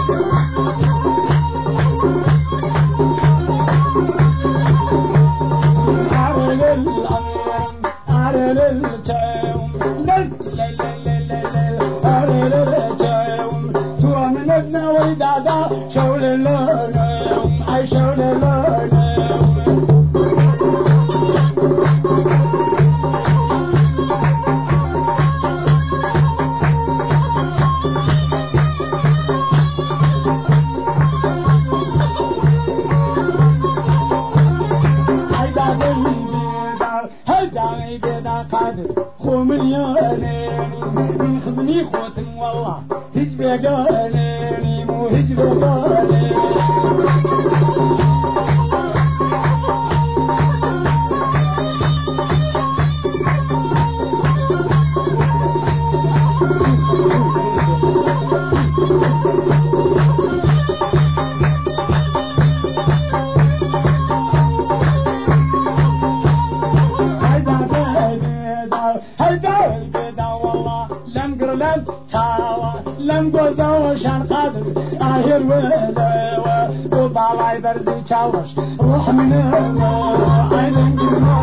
روح من عين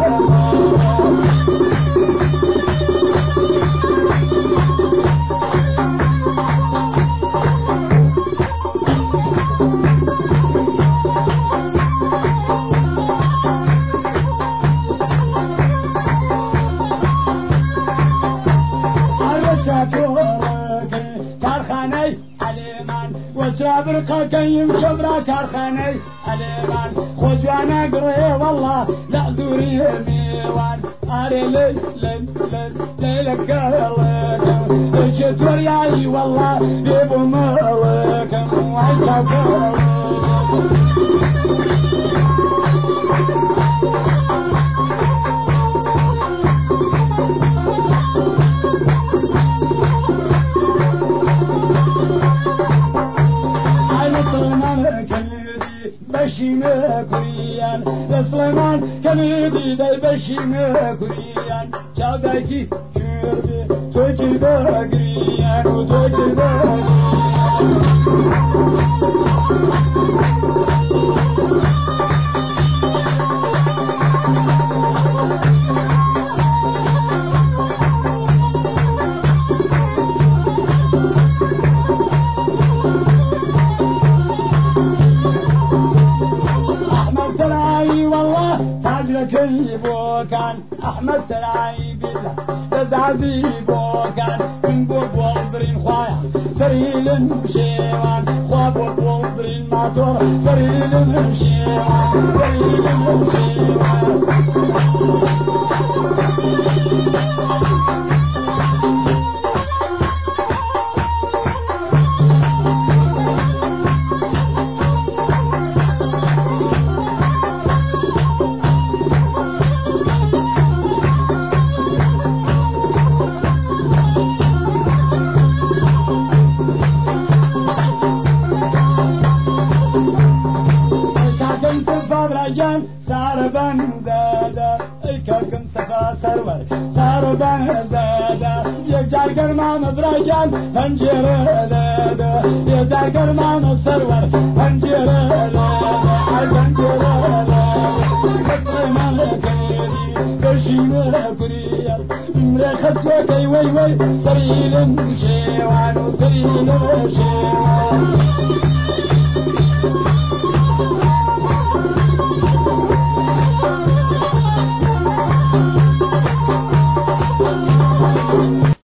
برقة كيم شبرا كارخاني عليمان خوجوانا قريه والله لا زوري ميوان اري لي لي لي ليلك قالك اجت ورياي والله بيبو مالك وعيشك بشيمة كريان سليمان كميدي داي بشيمة كريان شاداكي كردي توجي باقريان وتوجي باقريان كان احمد سراي بالله تزعزي بوكان من بوب والبرين خوايا سريل مشيوان خواب والبرين ماتور سريل مشيوان سريل مشيوان ساربان زادا الكاكم سفا سرور ساربان زادا يجار ما مبراجان فنجر لادا يجار ما مسرور فنجر لادا فنجر لادا ما كيدي بشيم كوريا مرخص وكي وي وي سريل شيوان سريل شيوان